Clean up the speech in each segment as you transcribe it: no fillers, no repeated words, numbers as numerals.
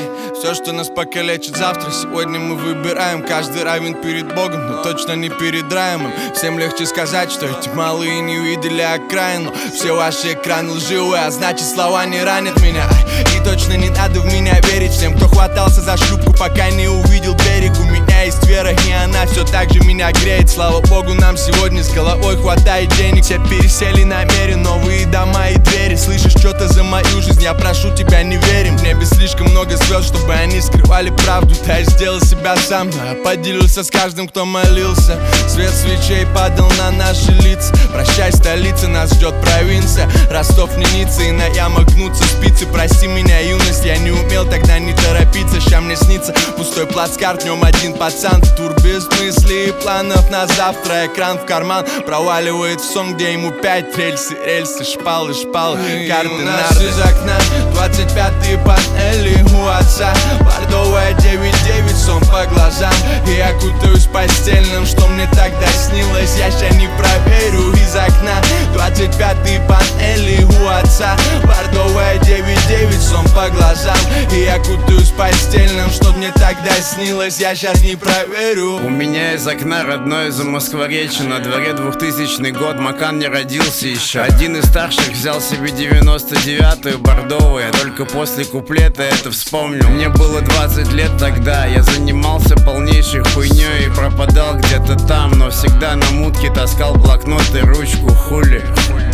Все, что нас покалечит завтра, сегодня мы выбираем. Каждый равен перед Богом, но точно не перед раем. Всем легче сказать, что эти малые не увидели окраину. Все ваши экраны лживые, а значит слова не ранят меня. И точно не надо в меня верить всем, кто хватался за шлюпку, пока не увидел берег. У меня есть вера, и она все так же меня греет. Слава Богу, нам сегодня с головой хватает денег. Все пересели намеренно, новые дома и двери. Слышишь что-то за мою жизнь, я прошу тебя, не верим. В небе слишком много звезд, чтобы они скрывали правду. Да, я сделал себя сам, но я поделился с каждым, кто молился. Свет свечей падал на наши лица. Прощай, столица, нас ждет провинция. Ростов не Ницца, и на ямах гнутся спицы. Прости меня, юность, я не умел тогда не торопиться. Ща мне снится пустой плацкарт, в нем один пацан. Тур без мыслей и планов на завтра. Экран в карман проваливает в сон, где ему 5 рельсы, шпалы, карты, нарды. Из окна 25-й панели у отца. Бордовая 9-9, сон по глазам. И я кутаюсь постельным, что мне тогда снилось. Я ща не проверю. Из окна 25-й панели у отца. Бордовая 9-9, сон по глазам. И я кутаюсь постельным, что мне тогда снилось. Я щас не проверю. У меня из окна родной Замоскворечье. На дворе 2000 год, Макан не родился еще. Один из старших взял себе 99-ю бордовую. Я только после куплета это вспомнил. Мне было 20 лет тогда. Я занимался полнейшей хуйней и пропадал где-то там, но всегда на мутке таскал блокнот и ручку. Хули,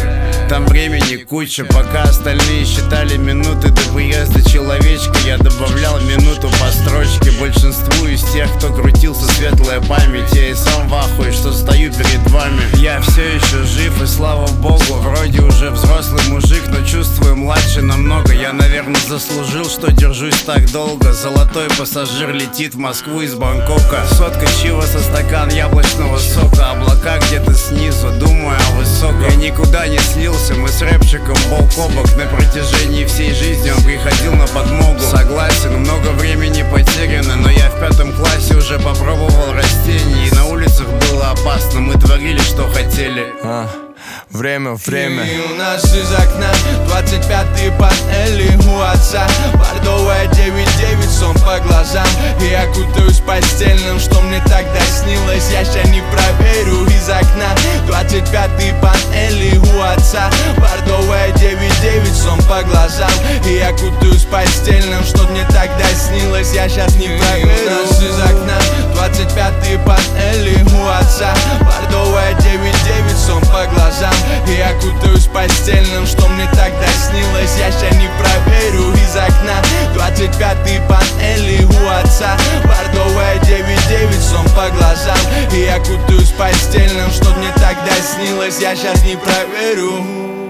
там времени куча. Пока остальные считали минуты до приезда человечка, я добавлял минуту по строчке. Большинству из тех, кто крутился, светлая память. Я и сам в ахуе, что стою перед вами. Я все еще жив, и слава богу. Вроде уже взрослый мужик, но чувствую младше намного. Я, наверное, заслужил, что держусь так долго. Золотой пассажир летит в Москву из Бангкока. Сотка чива со стакан яблочного сока. Облака где-то снизу, думаю о высоком. Я никуда не слился, мы с рэпчиком бок о бок. На протяжении всей жизни он приходил на подмогу. Согласен, много времени потеряно, но я в 5 классе уже попробовал растений. И на улицах было опасно, мы творили, что хотели. Время. И у нас из окна 25-й панели у отца. Бордовая 9-9, сон по глазам. И я кутаюсь постельным, что мне тогда снилось. Я ща не проверю. Из окна 25-й панели у отца. Бордовая 9-9, сон по глазам. И я кутаюсь постельным, что мне тогда снилось. Я щас не проверю. И у нас из окна 25-й панели у отца. Бордовая 9-9, сон по глазам. И я кутаюсь постельным, что мне тогда снилось. Я ща не проверю. Из окна 25-й панели у отца. Бордовая 9-9, сон по глазам. И я кутаюсь постельным, что мне тогда снилось. Я щас не проверю.